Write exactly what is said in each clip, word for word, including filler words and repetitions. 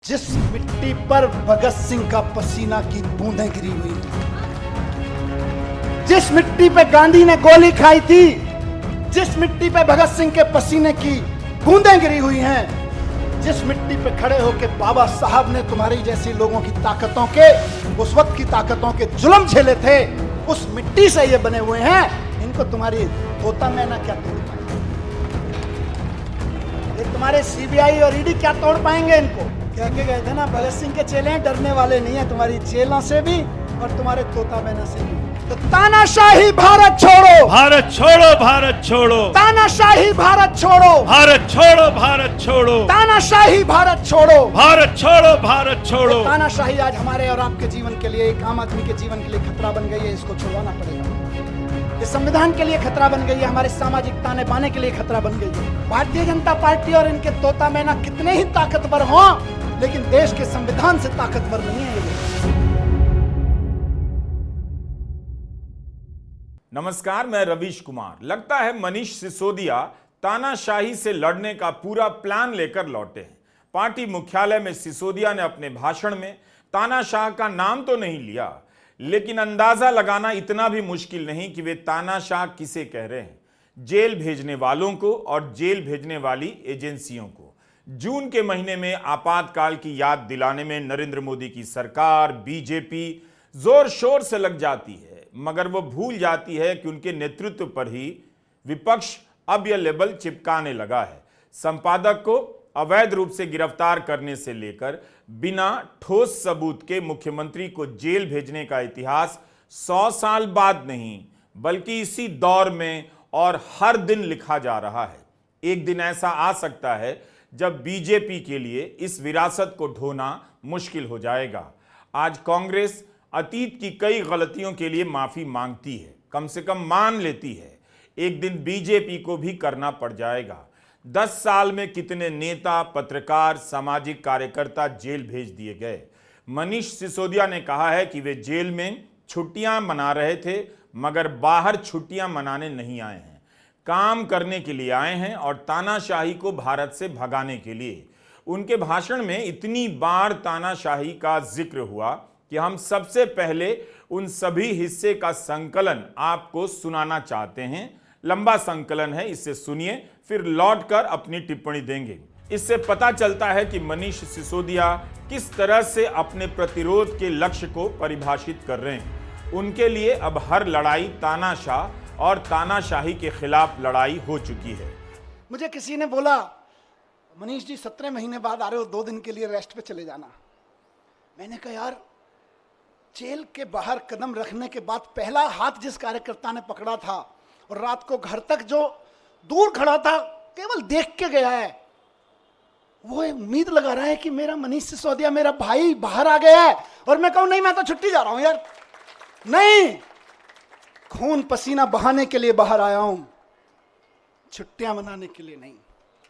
जिस मिट्टी पर भगत सिंह का पसीना की बूंदें गिरी हुई, जिस मिट्टी पे गांधी ने गोली खाई थी, जिस मिट्टी पे भगत सिंह के पसीने की बूंदें गिरी हुई हैं, जिस मिट्टी पे खड़े होकर बाबा साहब ने तुम्हारी जैसी लोगों की ताकतों के, उस वक्त की ताकतों के जुल्म झेले थे, उस मिट्टी से ये बने हुए हैं। इनको तुम्हारी तोता मैना क्या तोड़ पाएंगे? ये तुम्हारे सीबीआई और ईडी क्या तोड़ पाएंगे इनको? कह के गए थे ना, भगत सिंह के चेले डरने वाले नहीं है, तुम्हारी जेलों से भी और तुम्हारे तोता मैना से भी। तो तानाशाही भारत छोड़ो, भारत छोड़ो, भारत छोड़ो, तानाशाही भारत छोड़ो, भारत छोड़ो, भारत छोड़ो, तानाशाही भारत छोड़ो, भारत छोड़ो, भारत छोड़ो। तानाशाही आज हमारे और आपके जीवन के लिए, एक आम आदमी के जीवन के लिए खतरा बन गई है। इसको छुड़वाना पड़ेगा। ये संविधान के लिए खतरा बन गई है, हमारे सामाजिक ताने बाने के लिए खतरा बन गई है। भारतीय जनता पार्टी और इनके तोता मैना कितने ही ताकतवर हों, लेकिन देश के संविधान से ताकतवर नहीं है ये। नमस्कार, मैं रवीश कुमार। लगता है मनीष सिसोदिया तानाशाही से लड़ने का पूरा प्लान लेकर लौटे हैं। पार्टी मुख्यालय में सिसोदिया ने अपने भाषण में तानाशाह का नाम तो नहीं लिया, लेकिन अंदाजा लगाना इतना भी मुश्किल नहीं कि वे तानाशाह किसे कह रहे हैं। जेल भेजने वालों को और जेल भेजने वाली एजेंसियों को। जून के महीने में आपातकाल की याद दिलाने में नरेंद्र मोदी की सरकार, बीजेपी जोर शोर से लग जाती है, मगर वो भूल जाती है कि उनके नेतृत्व पर ही विपक्ष अब यह लेबल चिपकाने लगा है। संपादक को अवैध रूप से गिरफ्तार करने से लेकर बिना ठोस सबूत के मुख्यमंत्री को जेल भेजने का इतिहास सौ साल बाद नहीं, बल्कि इसी दौर में और हर दिन लिखा जा रहा है। एक दिन ऐसा आ सकता है जब बीजेपी के लिए इस विरासत को ढोना मुश्किल हो जाएगा। आज कांग्रेस अतीत की कई गलतियों के लिए माफी मांगती है, कम से कम मान लेती है। एक दिन बीजेपी को भी करना पड़ जाएगा। दस साल में कितने नेता, पत्रकार, सामाजिक कार्यकर्ता जेल भेज दिए गए। मनीष सिसोदिया ने कहा है कि वे जेल में छुट्टियां मना रहे थे, मगर बाहर छुट्टियां मनाने नहीं आए हैं, काम करने के लिए आए हैं और तानाशाही को भारत से भगाने के लिए। उनके भाषण में इतनी बार तानाशाही का जिक्र हुआ कि हम सबसे पहले उन सभी हिस्से का संकलन आपको सुनाना चाहते हैं। लंबा संकलन है, इसे सुनिए, फिर लौटकर अपनी टिप्पणी देंगे। इससे पता चलता है कि मनीष सिसोदिया किस तरह से अपने प्रतिरोध के लक्ष्य को परिभाषित कर रहे हैं। उनके लिए अब हर लड़ाई तानाशाह और तानाशाही के खिलाफ लड़ाई हो चुकी है। मुझे किसी ने बोला, मनीष जी सत्रह महीने बाद आ रहे हो, दो दिन के लिए रेस्ट पे चले जाना। मैंने कहा यार, जेल के बाहर कदम रखने के बाद पहला हाथ जिस कार्यकर्ता ने पकड़ा था और रात को घर तक जो दूर खड़ा था केवल देख के गया है, वो उम्मीद लगा रहा है कि मेरा मनीष सिसोदिया, मेरा भाई बाहर आ गया है और मैं कहूं नहीं, मैं तो छुट्टी जा रहा हूं यार। नहीं, खून पसीना बहाने के लिए बाहर आया हूं, छुट्टियां मनाने के लिए नहीं।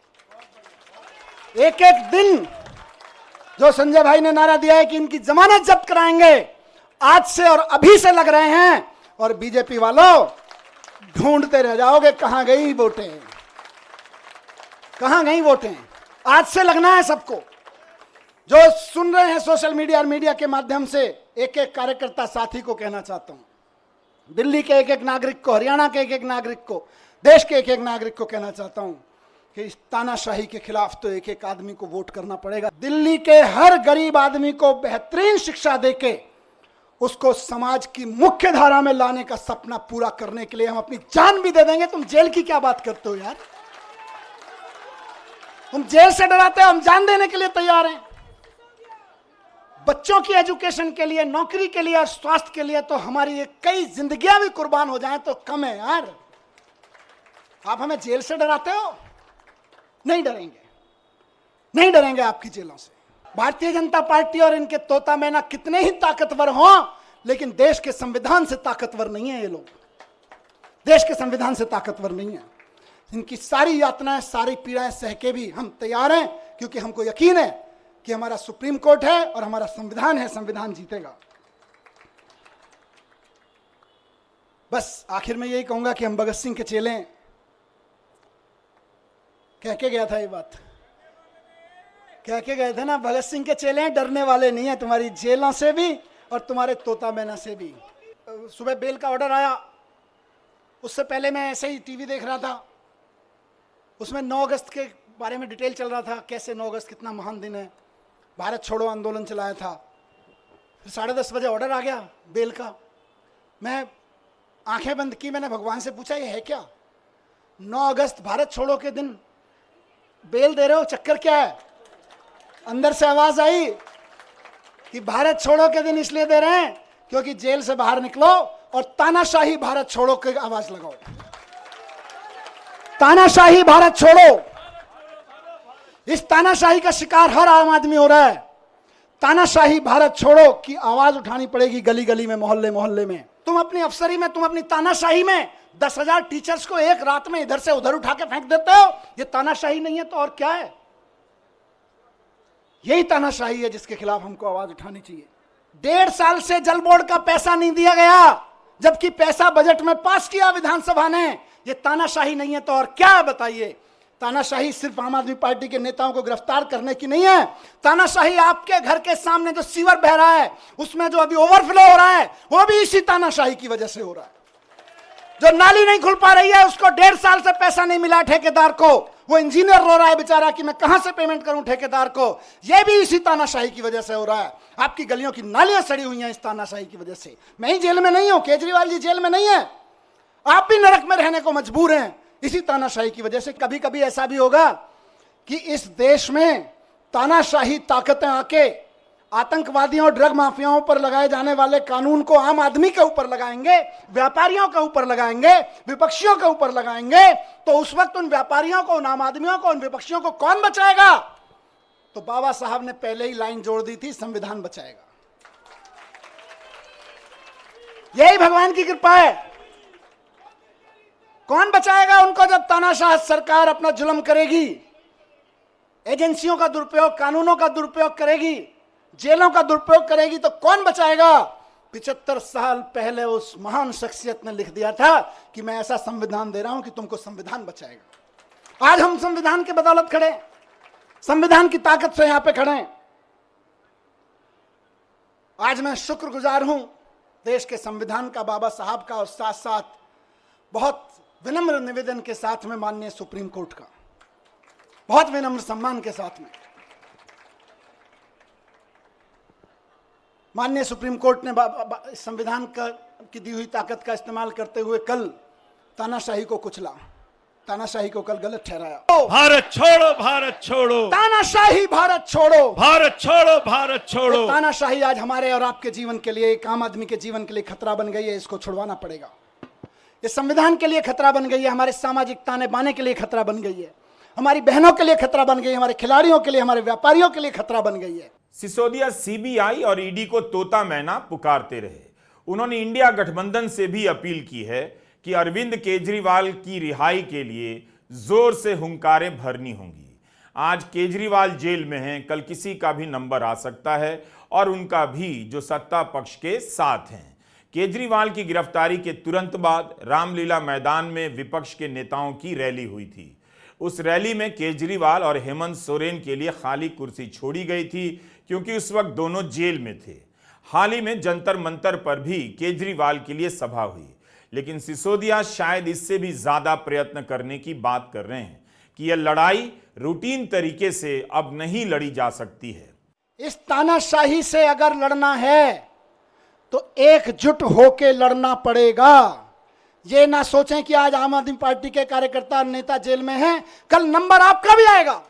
एक एक दिन जो संजय भाई ने नारा दिया है कि इनकी जमानत जब्त कराएंगे, आज से और अभी से लग रहे हैं। और बीजेपी वालों, ढूंढते रह जाओगे कहां गई वोटें, कहां गई वोटें। आज से लगना है सबको। जो सुन रहे हैं सोशल मीडिया और मीडिया के माध्यम से, एक एक कार्यकर्ता साथी को कहना चाहता हूं, दिल्ली के एक एक नागरिक को, हरियाणा के एक एक नागरिक को, देश के एक एक नागरिक को कहना चाहता हूं कि इस तानाशाही के खिलाफ तो एक एक आदमी को वोट करना पड़ेगा। दिल्ली के हर गरीब आदमी को बेहतरीन शिक्षा देके उसको समाज की मुख्य धारा में लाने का सपना पूरा करने के लिए हम अपनी जान भी दे देंगे। तुम जेल की क्या बात करते हो यार? तुम जेल से डराते हो, हम जान देने के लिए तैयार हैं। बच्चों की एजुकेशन के लिए, नौकरी के लिए और स्वास्थ्य के लिए तो हमारी ये कई जिंदगियां भी कुर्बान हो जाएं तो कम है यार। आप हमें जेल से डराते हो? नहीं डरेंगे, नहीं डरेंगे आपकी जेलों से। भारतीय जनता पार्टी और इनके तोता मैना कितने ही ताकतवर हों, लेकिन देश के संविधान से ताकतवर नहीं है ये लोग। देश के संविधान से ताकतवर नहीं है। इनकी सारी यातनाएं, सारी पीड़ाएं सह के भी हम तैयार हैं, क्योंकि हमको यकीन है कि हमारा सुप्रीम कोर्ट है और हमारा संविधान है, संविधान जीतेगा। बस आखिर में यही कहूंगा कि हम भगत सिंह के चेले हैं। कह के गया था ये बात, कह के गए थे ना, भगत सिंह के चेले हैं, डरने वाले नहीं है तुम्हारी जेलों से भी और तुम्हारे तोता मैना से भी। सुबह बेल का ऑर्डर आया, उससे पहले मैं ऐसे ही टीवी देख रहा था, उसमें नौ अगस्त के बारे में डिटेल चल रहा था, कैसे नौ अगस्त कितना महान दिन है, भारत छोड़ो आंदोलन चलाया था। फिर साढ़े दस बजे ऑर्डर आ गया बेल का। मैं आंखें बंद की, मैंने भगवान से पूछा ये है क्या? नौ अगस्त भारत छोड़ो के दिन बेल दे रहे हो, चक्कर क्या है? अंदर से आवाज आई कि भारत छोड़ो के दिन इसलिए दे रहे हैं क्योंकि जेल से बाहर निकलो और तानाशाही भारत छोड़ो की आवाज लगाओ। तानाशाही भारत छोड़ो। इस तानाशाही का शिकार हर आम आदमी हो रहा है। तानाशाही भारत छोड़ो की आवाज उठानी पड़ेगी गली गली में, मोहल्ले मोहल्ले में। तुम अपनी अफसरी में, तुम अपनी तानाशाही में दस हजार टीचर्स को एक रात में इधर से उधर उठा के फेंक देते हो। ये तानाशाही नहीं है तो और क्या है? यही तानाशाही है जिसके खिलाफ हमको आवाज उठानी चाहिए। डेढ़ साल से जल बोर्ड का पैसा नहीं दिया गया, जबकि पैसा बजट में पास किया विधानसभा ने। ये तानाशाही नहीं है तो और क्या है बताइए? तानाशाही सिर्फ आम आदमी पार्टी के नेताओं को गिरफ्तार करने की नहीं है। तानाशाही आपके घर के सामने जो सीवर बह रहा है, उसमें जो अभी ओवरफ्लो हो रहा है, वो भी इसी तानाशाही की वजह से हो रहा है। जो नाली नहीं खुल पा रही है, उसको डेढ़ साल से पैसा नहीं मिला ठेकेदार को, वो इंजीनियर रो रहा है बेचारा कि मैं कहां से पेमेंट करूं ठेकेदार को। यह भी इसी तानाशाही की वजह से हो रहा है। आपकी गलियों की नालियां सड़ी हुई हैं इस तानाशाही की वजह से। मैं ही जेल में नहीं हूं, केजरीवाल जी जेल में नहीं है, आप भी नरक में रहने को मजबूर हैं इसी तानाशाही की वजह से। कभी कभी ऐसा भी होगा कि इस देश में तानाशाही ताकतें आके आतंकवादियों और ड्रग माफियाओं पर लगाए जाने वाले कानून को आम आदमी के ऊपर लगाएंगे, व्यापारियों के ऊपर लगाएंगे, विपक्षियों के ऊपर लगाएंगे, तो उस वक्त उन व्यापारियों को, उन आम आदमियों को, उन विपक्षियों को कौन बचाएगा? तो बाबा साहब ने पहले ही लाइन जोड़ दी थी, संविधान बचाएगा। यही भगवान की कृपा है। कौन बचाएगा उनको जब तानाशाह सरकार अपना जुल्म करेगी, एजेंसियों का दुरुपयोग, कानूनों का दुरुपयोग करेगी, जेलों का दुरुपयोग करेगी, तो कौन बचाएगा? पिछहत्तर साल पहले उस महान शख्सियत ने लिख दिया था कि मैं ऐसा संविधान दे रहा हूं कि तुमको संविधान बचाएगा। आज हम संविधान के बदौलत खड़े, संविधान की ताकत से यहां पे खड़े हैं। आज मैं शुक्रगुजार हूं देश के संविधान का, बाबा साहब का, और साथ साथ बहुत विनम्र निवेदन के साथ में माननीय सुप्रीम कोर्ट का, बहुत विनम्र सम्मान के साथ में माननीय सुप्रीम कोर्ट ने संविधान का की दी हुई ताकत का इस्तेमाल करते हुए कल तानाशाही को कुचला, तानाशाही को कल गलत ठहराया। भारत छोड़ो, भारत छोड़ो, तानाशाही भारत छोड़ो, भारत छोड़ो, भारत छोड़ो। तानाशाही आज हमारे और आपके जीवन के लिए, एक आम आदमी के जीवन के लिए खतरा बन गई है। इसको छुड़वाना पड़ेगा। इस संविधान के लिए खतरा बन गई है, हमारे सामाजिक ताने बाने के लिए खतरा बन गई है, हमारी बहनों के लिए खतरा बन गई है, हमारे खिलाड़ियों के लिए, हमारे व्यापारियों के लिए खतरा बन गई है। सिसोदिया सीबीआई और ईडी को तोता मैना पुकारते रहे। उन्होंने इंडिया गठबंधन से भी अपील की है कि अरविंद केजरीवाल की रिहाई के लिए जोर से हुंकारें भरनी होंगी। आज केजरीवाल जेल में हैं, कल किसी का भी नंबर आ सकता है, और उनका भी, जो सत्ता पक्ष के साथ हैं। केजरीवाल की गिरफ्तारी के तुरंत बाद रामलीला मैदान में विपक्ष के नेताओं की रैली हुई थी। उस रैली में केजरीवाल और हेमंत सोरेन के लिए खाली कुर्सी छोड़ी गई थी, क्योंकि उस वक्त दोनों जेल में थे। हाल ही में जंतर मंतर पर भी केजरीवाल के लिए सभा हुई, लेकिन सिसोदिया शायद इससे भी ज्यादा प्रयत्न करने की बात कर रहे हैं कि यह लड़ाई रूटीन तरीके से अब नहीं लड़ी जा सकती है। इस तानाशाही से अगर लड़ना है तो एकजुट होकर लड़ना पड़ेगा। ये ना सोचें कि आज आम आदमी पार्टी के कार्यकर्ता और नेता जेल में हैं, कल नंबर आपका भी आएगा,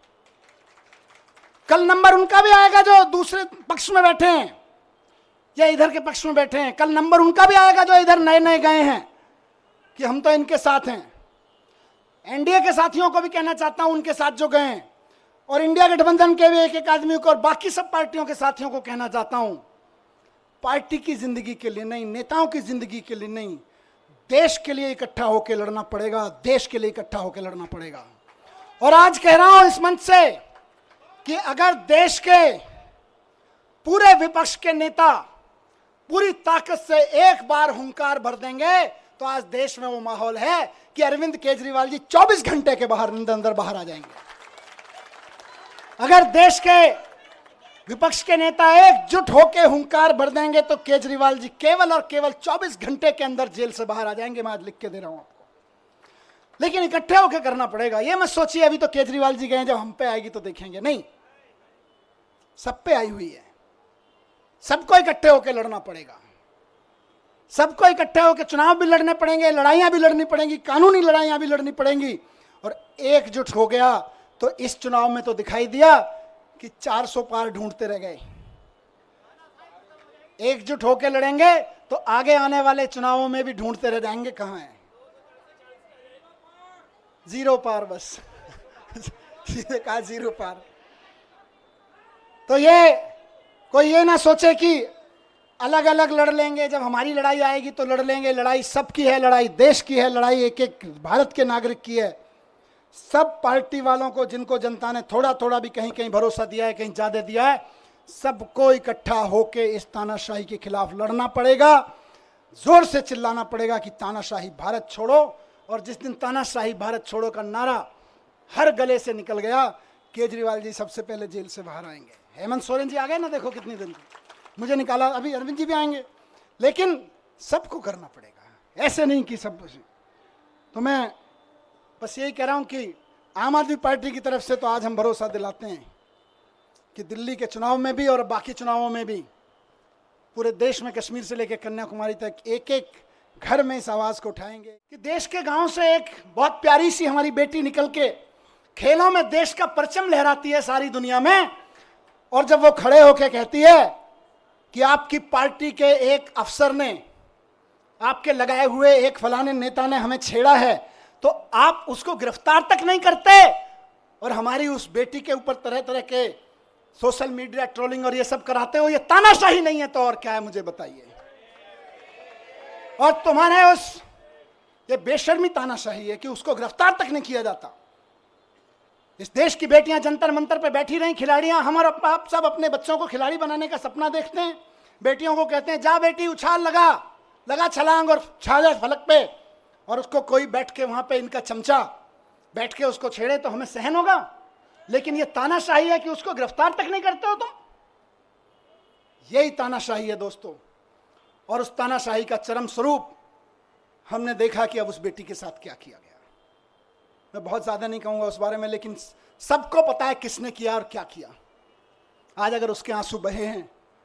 कल नंबर उनका भी आएगा जो दूसरे पक्ष में बैठे हैं या इधर के पक्ष में बैठे हैं। कल नंबर उनका भी आएगा जो इधर नए नए गए हैं कि हम तो इनके साथ हैं। एनडीए के साथियों को भी कहना चाहता हूं, उनके साथ जो गए हैं, और इंडिया गठबंधन के भी एक एक आदमी को और बाकी सब पार्टियों के साथियों को कहना चाहता हूं, पार्टी की जिंदगी के लिए नहीं, नेताओं की जिंदगी के लिए नहीं, देश के लिए इकट्ठा होकर लड़ना पड़ेगा, देश के लिए इकट्ठा होकर लड़ना पड़ेगा। और आज कह रहा हूं इस मंच से कि अगर देश के पूरे विपक्ष के नेता पूरी ताकत से एक बार हुंकार भर देंगे तो आज देश में वो माहौल है कि अरविंद केजरीवाल जी चौबीस घंटे के बाहर अंदर अंदर बाहर आ जाएंगे। अगर देश के विपक्ष के नेता एकजुट होकर हुंकार भर देंगे तो केजरीवाल जी केवल और केवल चौबीस घंटे के अंदर जेल से बाहर आ जाएंगे। मैं आज लिख के दे रहा हूं आपको, लेकिन इकट्ठे होकर करना पड़ेगा। ये मत सोचिए अभी तो केजरीवाल जी गए, जब हम पे आएगी तो देखेंगे, नहीं, सब पे आई हुई है। सबको इकट्ठे होकर लड़ना पड़ेगा, सबको इकट्ठे होकर चुनाव भी लड़ने पड़ेंगे, लड़ाइयां भी लड़नी पड़ेंगी, कानूनी लड़ाइयां भी लड़नी पड़ेंगी। और एकजुट हो गया तो इस चुनाव में तो दिखाई दिया कि चार सौ पार ढूंढते रह गए। एकजुट होकर लड़ेंगे तो आगे आने वाले चुनावों में भी ढूंढते रह जाएंगे कहां है जीरो पार, बस सीधे कहा जीरो पार। तो ये कोई ये ना सोचे कि अलग अलग लड़ लेंगे, जब हमारी लड़ाई आएगी तो लड़ लेंगे। लड़ाई सबकी है, लड़ाई देश की है, लड़ाई एक एक भारत के नागरिक की है। सब पार्टी वालों को, जिनको जनता ने थोड़ा थोड़ा भी कहीं कहीं भरोसा दिया है, कहीं ज्यादा दिया है, सबको इकट्ठा होकर इस तानाशाही के खिलाफ लड़ना पड़ेगा। जोर से चिल्लाना पड़ेगा कि तानाशाही भारत छोड़ो। और जिस दिन तानाशाही भारत छोड़ो का नारा हर गले से निकल गया, केजरीवाल जी सबसे पहले जेल से बाहर आएंगे। हेमंत सोरेन जी आ गए ना, देखो कितनी दिन मुझे निकाला, अभी अरविंद जी भी आएंगे। लेकिन सबको करना पड़ेगा, ऐसे नहीं कि सब। तो मैं बस यही कह रहा हूं कि आम आदमी पार्टी की तरफ से तो आज हम भरोसा दिलाते हैं कि दिल्ली के चुनाव में भी और बाकी चुनावों में भी पूरे देश में, कश्मीर से लेकर कन्याकुमारी तक, एक एक घर में इस आवाज को उठाएंगे कि देश के गांव से एक बहुत प्यारी सी हमारी बेटी निकल के खेलों में देश का परचम लहराती है सारी दुनिया में। और जब वो खड़े होकर कहती है कि आपकी पार्टी के एक अफसर ने, आपके लगाए हुए एक फलाने नेता ने हमें छेड़ा है, तो आप उसको गिरफ्तार तक नहीं करते और हमारी उस बेटी के ऊपर तरह तरह के सोशल मीडिया ट्रोलिंग और ये सब कराते हो, ये तानाशाही नहीं है तो और क्या है, मुझे बताइए। और तुम्हारे उस ये बेशर्मी तानाशाही है कि उसको गिरफ्तार तक नहीं किया जाता। इस देश की बेटियां जंतर मंतर पे बैठी रही, खिलाड़ियां, हम और आप सब अपने बच्चों को खिलाड़ी बनाने का सपना देखते हैं। बेटियों को कहते हैं जा बेटी उछाल लगा लगा छलांग और छा जा फलक पे, और उसको कोई बैठ के वहां पे इनका चमचा बैठ के उसको छेड़े तो हमें सहन होगा। लेकिन ये तानाशाही है कि उसको गिरफ्तार तक नहीं करते हो तुम। यही तानाशाही है दोस्तों। और उस तानाशाही का चरम स्वरूप हमने देखा कि अब उस बेटी के साथ क्या किया गया। मैं बहुत ज्यादा नहीं कहूंगा उस बारे में, लेकिन सबको पता है किसने किया और क्या किया। आज अगर उसके आंसू बहे हैं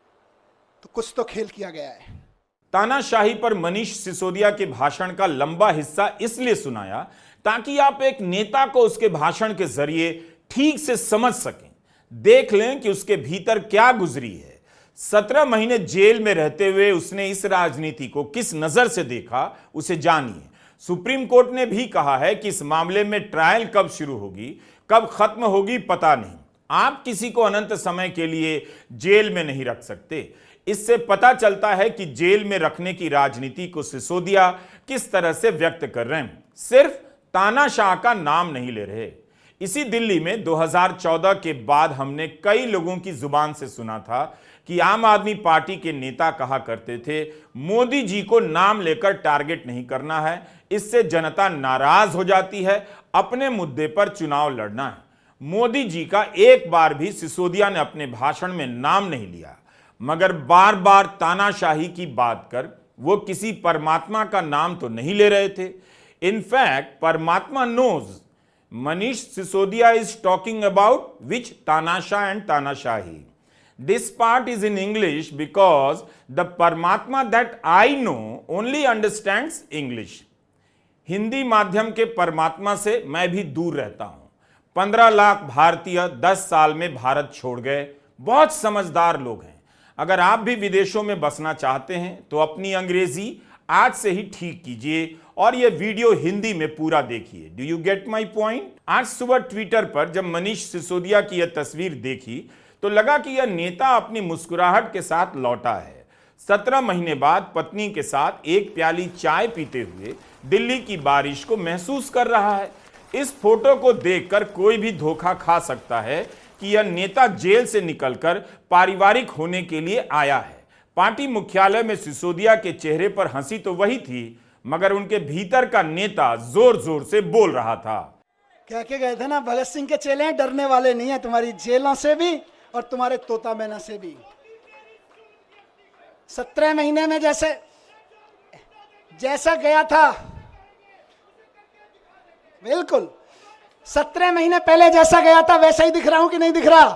तो कुछ तो खेल किया गया है। तानाशाही पर मनीष सिसोदिया के भाषण का लंबा हिस्सा इसलिए सुनाया ताकि आप एक नेता को उसके भाषण के जरिए ठीक से समझ सकें, देख लें कि उसके भीतर क्या गुजरी है। सत्रह महीने जेल में रहते हुए उसने इस राजनीति को किस नजर से देखा, उसे जानिए। सुप्रीम कोर्ट ने भी कहा है कि इस मामले में ट्रायल कब शुरू होगी, कब खत्म होगी, पता नहीं। आप किसी को अनंत समय के लिए जेल में नहीं रख सकते। इससे पता चलता है कि जेल में रखने की राजनीति को सिसोदिया किस तरह से व्यक्त कर रहे हैं। सिर्फ तानाशाह का नाम नहीं ले रहे। इसी दिल्ली में दो हज़ार चौदह के बाद हमने कई लोगों की जुबान से सुना था कि आम आदमी पार्टी के नेता कहा करते थे मोदी जी को नाम लेकर टारगेट नहीं करना है, इससे जनता नाराज हो जाती है, अपने मुद्दे पर चुनाव लड़ना है। मोदी जी का एक बार भी सिसोदिया ने अपने भाषण में नाम नहीं लिया, मगर बार बार तानाशाही की बात कर वो किसी परमात्मा का नाम तो नहीं ले रहे थे। इनफैक्ट परमात्मा knows Manish Sisodia is talking about which तानाशाह एंड तानाशाही. This part is in English because the Paramatma that I know only understands English. Hindi माध्यम के परमात्मा से मैं भी दूर रहता हूं। पंद्रह लाख भारतीय दस साल में भारत छोड़ गए। बहुत समझदार लोग हैं। अगर आप भी विदेशों में बसना चाहते हैं तो अपनी अंग्रेजी आज से ही ठीक कीजिए और यह वीडियो हिंदी में पूरा देखिए। Do you get my point? आज सुबह ट्विटर पर जब मनीष सिसोदिया की यह तस्वीर देखी तो लगा कि यह नेता अपनी मुस्कुराहट के साथ लौटा है। सत्रह महीने बाद पत्नी के साथ एक प्याली चाय पीते हुए दिल्ली की बारिश को महसूस कर रहा है। इस फोटो को देखकर कोई भी धोखा खा सकता है कि यह नेता जेल से निकलकर पारिवारिक होने के लिए आया है। पार्टी मुख्यालय में सिसोदिया के चेहरे पर हंसी तो वही थी, मगर उनके भीतर का नेता जोर जोर से बोल रहा था। कह के गए थे ना, भगत सिंह के चेले हैं, डरने वाले नहीं है तुम्हारी जेलों से भी और तुम्हारे तोता मैना से भी। सत्रह महीने में जैसे जैसा गया था, बिल्कुल सत्रह महीने पहले जैसा गया था वैसा ही दिख रहा हूं कि नहीं दिख रहा?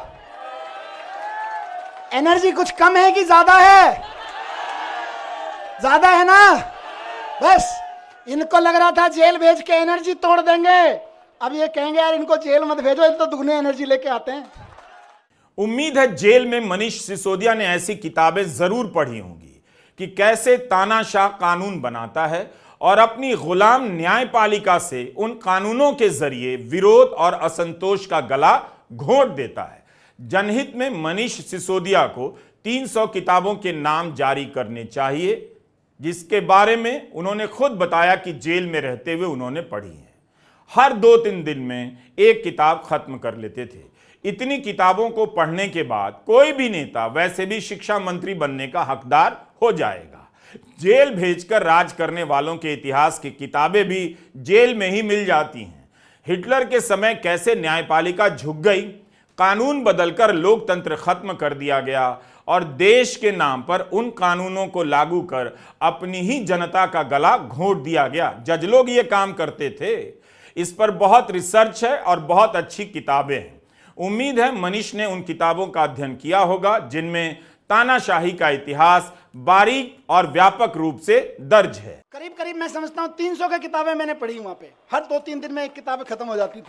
एनर्जी कुछ कम है कि ज्यादा है? ज्यादा है ना। बस इनको लग रहा था जेल भेज के एनर्जी तोड़ देंगे, अब ये कहेंगे यार इनको जेल मत भेजो, ये तो दुगनी एनर्जी लेके आते हैं। उम्मीद है जेल में मनीष सिसोदिया ने ऐसी किताबें जरूर पढ़ी होंगी कि कैसे तानाशाह कानून बनाता है और अपनी गुलाम न्यायपालिका से उन कानूनों के जरिए विरोध और असंतोष का गला घोंट देता है। जनहित में मनीष सिसोदिया को तीन सौ किताबों के नाम जारी करने चाहिए, जिसके बारे में उन्होंने खुद बताया कि जेल में रहते हुए उन्होंने पढ़ी है। हर दो तीन दिन में एक किताब खत्म कर लेते थे। इतनी किताबों को पढ़ने के बाद कोई भी नेता वैसे भी शिक्षा मंत्री बनने का हकदार हो जाएगा। जेल भेजकर राज करने वालों के इतिहास की किताबें भी जेल में ही मिल जाती हैं। हिटलर के समय कैसे न्यायपालिका झुक गई, कानून बदलकर लोकतंत्र खत्म कर दिया गया और देश के नाम पर उन कानूनों को लागू कर अपनी ही जनता का गला घोंट दिया गया। जज लोग ये काम करते थे। इस पर बहुत रिसर्च है और बहुत अच्छी किताबें हैं। उम्मीद है मनीष ने उन किताबों का अध्ययन किया होगा जिनमें तानाशाही का इतिहास बारीक और व्यापक रूप से दर्ज है। करीब करीब मैं समझता हूं तीन सौ की किताबें मैंने पढ़ी वहां पे। हर दो तीन दिन में एक किताब खत्म हो जाती थी।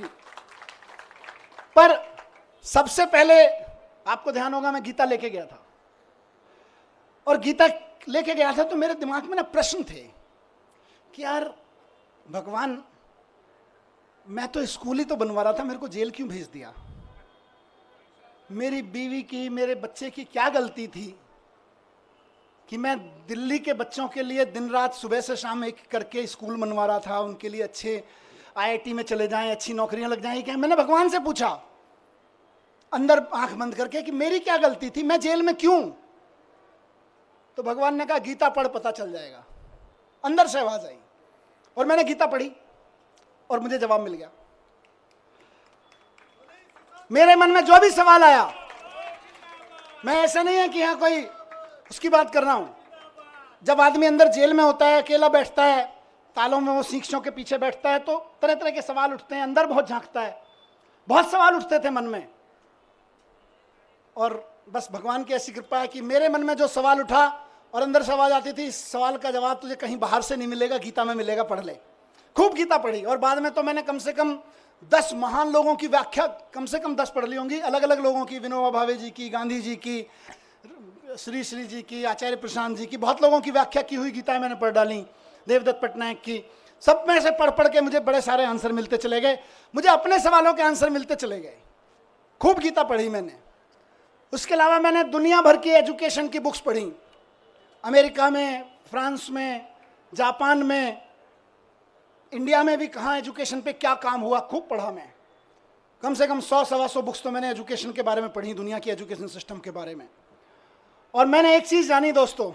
पर सबसे पहले आपको ध्यान होगा मैं गीता लेके गया था, और गीता लेके गया था तो मेरे दिमाग में ना प्रश्न थे कि यार भगवान, मैं तो स्कूल ही तो बनवा रहा था, मेरे को जेल क्यों भेज दिया? मेरी बीवी की, मेरे बच्चे की क्या गलती थी कि मैं दिल्ली के बच्चों के लिए दिन रात सुबह से शाम एक करके स्कूल बनवा रहा था, उनके लिए अच्छे आईआईटी में चले जाएं, अच्छी नौकरियां लग जाएं। क्या मैंने भगवान से पूछा अंदर आंख बंद करके कि मेरी क्या गलती थी, मैं जेल में क्यों? तो भगवान ने कहा गीता पढ़, पता चल जाएगा। अंदर से आवाज आई और मैंने गीता पढ़ी और मुझे जवाब मिल गया। मेरे मन में जो भी सवाल आया, मैं ऐसा नहीं है कि यहां कोई उसकी बात कर रहा हूं। जब आदमी अंदर जेल में होता है, अकेला बैठता है, तालों में वो शीशों के पीछे बैठता है, तो तरह तरह के सवाल उठते हैं, अंदर बहुत झांकता है। बहुत सवाल उठते थे मन में, और बस भगवान की ऐसी कृपा है कि मेरे मन में जो सवाल उठा और अंदर से आवाज आती थी, इस सवाल का जवाब तुझे कहीं बाहर से नहीं मिलेगा, गीता में मिलेगा, पढ़ ले। खूब गीता पढ़ी, और बाद में तो मैंने कम से कम दस महान लोगों की व्याख्या कम से कम दस पढ़ ली होंगी, अलग अलग लोगों की, विनोबा भावे जी की, गांधी जी की, श्री श्री जी की, आचार्य प्रशांत जी की, बहुत लोगों की व्याख्या की हुई गीता मैंने पढ़ डाली, देवदत्त पटनायक की। सब में से पढ़ पढ़ के मुझे बड़े सारे आंसर मिलते चले गए, मुझे अपने सवालों के आंसर मिलते चले गए। खूब गीता पढ़ी मैंने। उसके अलावा मैंने दुनिया भर की एजुकेशन की बुक्स पढ़ी, अमेरिका में, फ्रांस में, जापान में, इंडिया में भी कहाँ एजुकेशन पे क्या काम हुआ, खूब पढ़ा मैं। कम से कम सौ सवा सौ बुक्स तो मैंने एजुकेशन के बारे में पढ़ी, दुनिया की एजुकेशन सिस्टम के बारे में। और मैंने एक चीज़ जानी दोस्तों,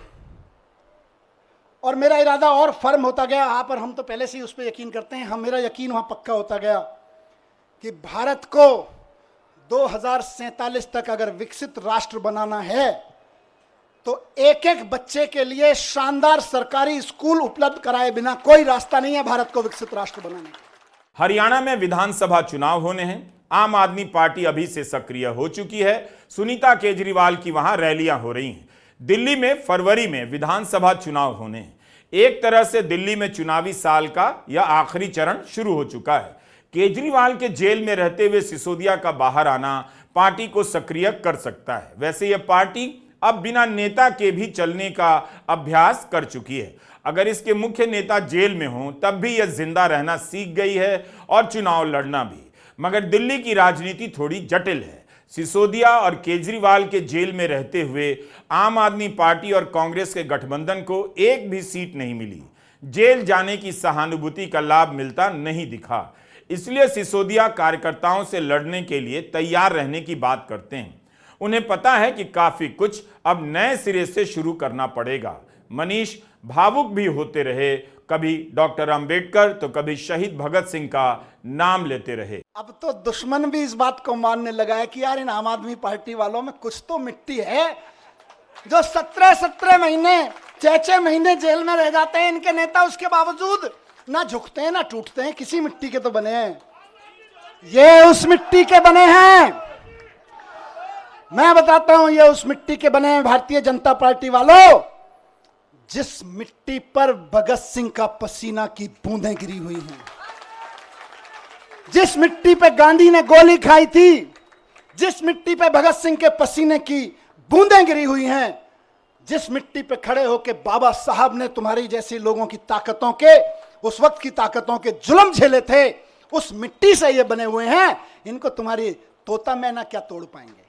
और मेरा इरादा और फर्म होता गया, आप और हम तो पहले से ही उस पर यकीन करते हैं, हम मेरा यकीन वहाँ पक्का होता गया कि भारत को दो हज़ार सैंतालीस तक अगर विकसित राष्ट्र बनाना है तो एक एक बच्चे के लिए शानदार सरकारी स्कूल उपलब्ध कराए बिना कोई रास्ता नहीं है भारत को विकसित राष्ट्र बनाने का। हरियाणा में विधानसभा चुनाव होने हैं। आम आदमी पार्टी अभी से सक्रिय हो चुकी है। सुनीता केजरीवाल की वहां रैलियां हो रही हैं। दिल्ली में फरवरी में विधानसभा चुनाव होने हैं। एक तरह से दिल्ली में चुनावी साल का यह आखिरी चरण शुरू हो चुका है। केजरीवाल के जेल में रहते हुए सिसोदिया का बाहर आना पार्टी को सक्रिय कर सकता है। वैसे यह पार्टी अब बिना नेता के भी चलने का अभ्यास कर चुकी है। अगर इसके मुख्य नेता जेल में हों तब भी यह जिंदा रहना सीख गई है और चुनाव लड़ना भी। मगर दिल्ली की राजनीति थोड़ी जटिल है। सिसोदिया और केजरीवाल के जेल में रहते हुए आम आदमी पार्टी और कांग्रेस के गठबंधन को एक भी सीट नहीं मिली। जेल जाने की सहानुभूति का लाभ मिलता नहीं दिखा। इसलिए सिसोदिया कार्यकर्ताओं से लड़ने के लिए तैयार रहने की बात करते हैं। उन्हें पता है कि काफी कुछ अब नए सिरे से शुरू करना पड़ेगा। मनीष भावुक भी होते रहे, कभी डॉक्टर अंबेडकर तो कभी शहीद भगत सिंह का नाम लेते रहे। अब तो दुश्मन भी इस बात को मानने लगा है कि यार इन आम आदमी पार्टी वालों में कुछ तो मिट्टी है, जो सत्रह सत्रह महीने छह छह महीने जेल में रह जाते हैं इनके नेता, उसके बावजूद ना झुकते हैं ना टूटते हैं, किसी मिट्टी के तो बने हैं। ये उस मिट्टी के बने हैं, मैं बताता हूं, ये उस मिट्टी के बने हैं भारतीय जनता पार्टी वालों, जिस मिट्टी पर भगत सिंह का पसीना की बूंदें गिरी हुई हैं, जिस मिट्टी पे गांधी ने गोली खाई थी, जिस मिट्टी पे भगत सिंह के पसीने की बूंदें गिरी हुई हैं, जिस मिट्टी पे खड़े होकर बाबा साहब ने तुम्हारी जैसी लोगों की ताकतों के, उस वक्त की ताकतों के जुल्म झेले थे, उस मिट्टी से ये बने हुए हैं। इनको तुम्हारी तोता मैना क्या तोड़ पाएंगे,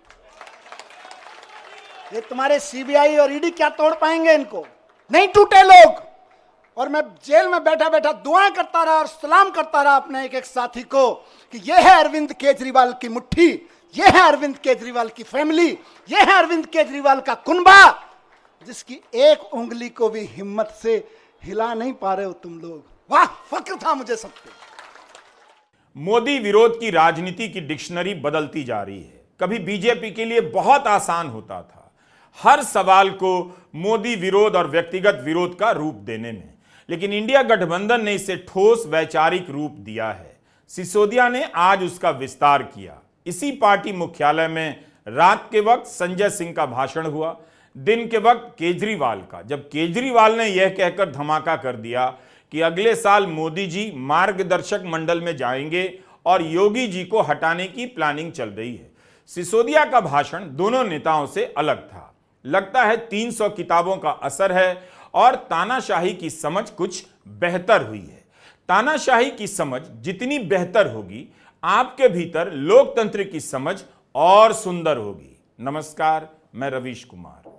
ये तुम्हारे सीबीआई और ईडी क्या तोड़ पाएंगे, इनको नहीं टूटे लोग। और मैं जेल में बैठा बैठा दुआएं करता रहा और सलाम करता रहा अपने एक एक साथी को कि यह है अरविंद केजरीवाल की मुट्ठी, यह है अरविंद केजरीवाल की फैमिली, यह है अरविंद केजरीवाल का कुनबा, जिसकी एक उंगली को भी हिम्मत से हिला नहीं पा रहे हो तुम लोग। वाह, फक्र था मुझे सब पे। मोदी विरोध की राजनीति की डिक्शनरी बदलती जा रही है। कभी बीजेपी के लिए बहुत आसान होता था हर सवाल को मोदी विरोध और व्यक्तिगत विरोध का रूप देने में, लेकिन इंडिया गठबंधन ने इसे ठोस वैचारिक रूप दिया है। सिसोदिया ने आज उसका विस्तार किया। इसी पार्टी मुख्यालय में रात के वक्त संजय सिंह का भाषण हुआ, दिन के वक्त केजरीवाल का, जब केजरीवाल ने यह कहकर धमाका कर दिया कि अगले साल मोदी जी मार्गदर्शक मंडल में जाएंगे और योगी जी को हटाने की प्लानिंग चल रही है। सिसोदिया का भाषण दोनों नेताओं से अलग था। लगता है तीन सौ किताबों का असर है और तानाशाही की समझ कुछ बेहतर हुई है। तानाशाही की समझ जितनी बेहतर होगी, आपके भीतर लोकतंत्र की समझ और सुंदर होगी। नमस्कार, मैं रवीश कुमार।